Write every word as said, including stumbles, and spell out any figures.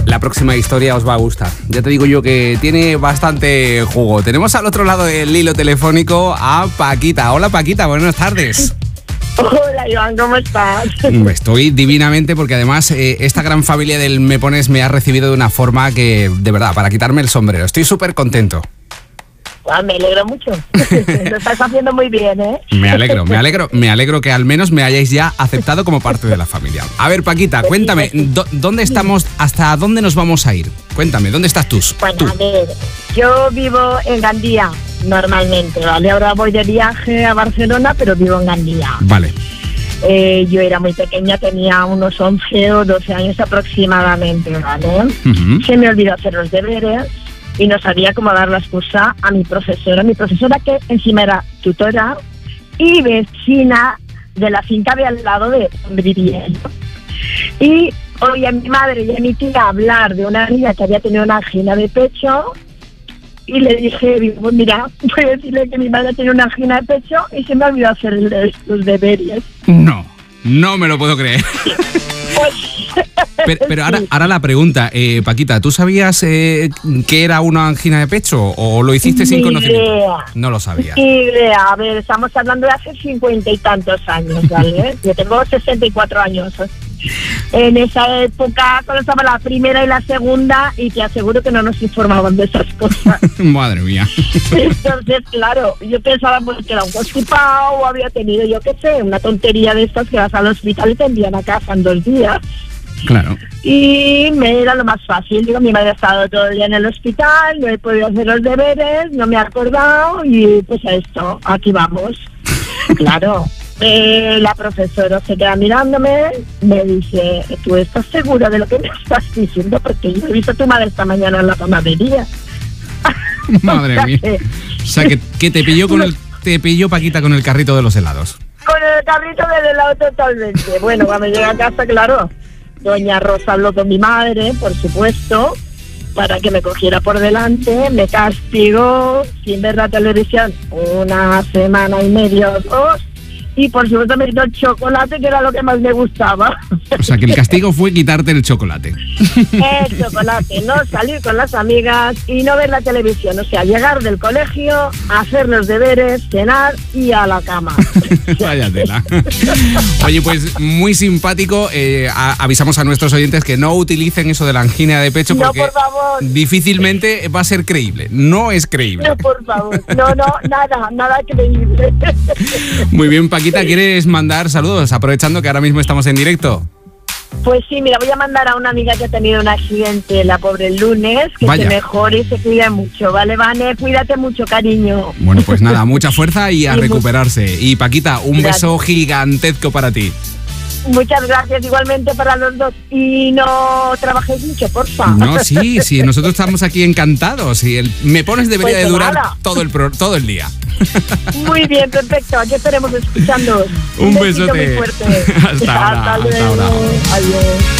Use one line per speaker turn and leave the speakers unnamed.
La próxima historia os va a gustar. Ya te digo yo que tiene bastante jugo. Tenemos al otro lado del hilo telefónico a Paquita. Hola Paquita, buenas tardes.
Hola Iván, ¿cómo estás?
Estoy divinamente porque además eh, esta gran familia del Me Pones me ha recibido de una forma que, de verdad, para quitarme el sombrero. Estoy súper contento.
Ah, me alegro mucho. Lo estás haciendo muy bien, ¿eh?
Me alegro, me alegro, me alegro que al menos me hayáis ya aceptado como parte de la familia. A ver, Paquita, cuéntame, ¿dó- ¿dónde estamos, hasta dónde nos vamos a ir? Cuéntame, ¿dónde estás tú?
Bueno,
Tú.
a ver, yo vivo en Gandía normalmente, ¿vale? Ahora voy de viaje a Barcelona, pero vivo en Gandía.
Vale.
Eh, yo era muy pequeña, tenía unos once o doce años aproximadamente, ¿vale?
Ujú.
Se me olvidó hacer los deberes y no sabía cómo dar la excusa a mi profesora. Mi profesora que encima era tutora y vecina de la finca de al lado de donde vivía yo. Y oí a mi madre y a mi tía hablar de una niña que había tenido una angina de pecho y le dije, digo, mira, voy a decirle que mi madre tiene una angina de pecho y se me olvidó hacer el- los deberes.
No, no me lo puedo creer.
Pues,
Pero, pero ahora,
sí.
ahora la pregunta, eh, Paquita, ¿tú sabías eh, que era una angina de pecho o lo hiciste sin
Ni
conocimiento?
idea.
No lo sabías.
Ni idea, a ver, estamos hablando de hace cincuenta y tantos años, ¿vale? Yo tengo sesenta y cuatro años. En esa época, cuando estaba la primera y la segunda, y te aseguro que no nos informaban de esas cosas.
Madre mía.
Entonces, claro, yo pensaba pues, que era un constipado o había tenido, yo qué sé, una tontería de estas que vas al hospital y te envían a casa en dos días.
Claro.
Y me era lo más fácil. Digo, mi madre ha estado todo el día en el hospital, no he podido hacer los deberes, no me he acordado y pues a esto, aquí vamos. Claro. Eh, la profesora se queda mirándome, me dice, ¿tú estás segura de lo que me estás diciendo? Porque yo he visto a tu madre esta mañana en la panadería.
Madre
O sea
mía.
que,
O sea, que, que te pilló con el te pilló Paquita con el carrito de los helados.
con el carrito del helado totalmente. Bueno, cuando llegué a casa, claro, doña Rosa habló con mi madre, por supuesto, para que me cogiera por delante, me castigó sin ver la televisión una semana y media o dos, y por supuesto me dio el chocolate, que era lo que más me gustaba.
O sea, que el castigo fue quitarte el chocolate.
El chocolate, no salir con las amigas y no ver la televisión, o sea, llegar del colegio, hacer los deberes, cenar y a la cama.
Vaya tela. Oye, pues muy simpático. Eh, a- avisamos a nuestros oyentes que no utilicen eso de la angina de pecho
No,
porque
por favor.
difícilmente va a ser creíble. No es creíble.
No, por favor, no, no, nada, nada creíble.
Muy bien, Paquita, ¿quieres mandar saludos? Aprovechando que ahora mismo estamos en directo.
Pues sí, mira, voy a mandar a una amiga que ha tenido un accidente, la pobre el lunes, que
Vaya.
se mejore y se cuide mucho, ¿vale, Vane? Cuídate mucho, cariño.
Bueno, pues nada, mucha fuerza y a
Y mu-
recuperarse. Y Paquita, un
Gracias.
beso gigantesco para ti.
Muchas gracias igualmente para los dos. Y no trabajéis mucho, porfa.
No, sí, sí, nosotros estamos aquí encantados. Y el Me Pones debería
Pues
de durar
nada.
todo el, pro- todo el día.
Muy bien, perfecto. Aquí estaremos escuchando.
Un
besito
besote.
muy fuerte.
Hasta ahora, hasta
luego.
ahora.
Adiós.